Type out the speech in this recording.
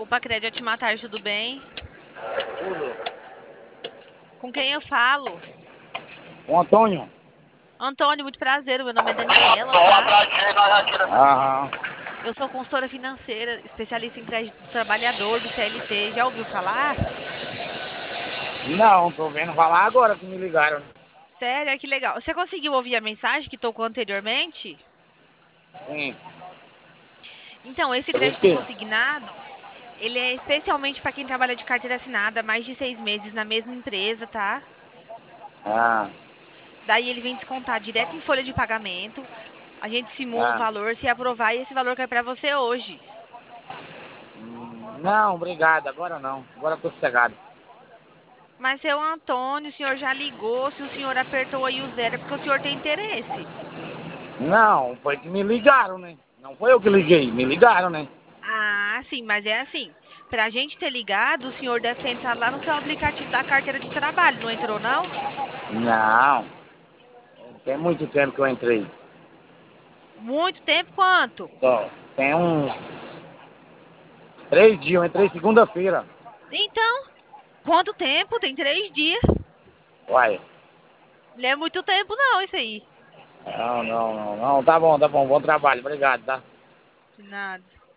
Opa, Crédito Te Matar, tudo bem? Tudo. Com quem eu falo? O Antônio. Antônio, muito prazer. Meu nome é Daniela, tá? Aham. Eu sou consultora financeira, especialista em crédito do trabalhador do CLT. Já ouviu falar? Não, tô vendo falar agora que me ligaram. Sério, que legal. Você conseguiu ouvir a mensagem que tocou anteriormente? Sim. Então, esse Sobre o crédito quê? consignado, ele é especialmente para quem trabalha de carteira assinada há mais de 6 meses na mesma empresa, tá? Ah, Daí ele vem descontar direto em folha de pagamento. A gente simula o ah. valor, se aprovar, e esse valor cai para você hoje. Não, obrigado. Agora não. Agora eu tô sossegado. Mas, seu Antônio, o senhor já ligou? Se o senhor apertou aí o zero, é porque o senhor tem interesse. Não, foi que me ligaram, né? Não foi eu que liguei, me ligaram, né? Ah, sim, mas é assim. Para a gente ter ligado, o senhor deve ter entrado lá no seu aplicativo da carteira de trabalho, não entrou, não? Não, tem muito tempo que eu entrei. Muito tempo quanto? Só tem uns 3 dias, eu entrei segunda-feira. Então, quanto tempo? Tem 3 dias. Uai. Não é muito tempo, não, isso aí. Não, não, não, não. Tá bom, tá bom. Bom trabalho, obrigado, tá? De nada.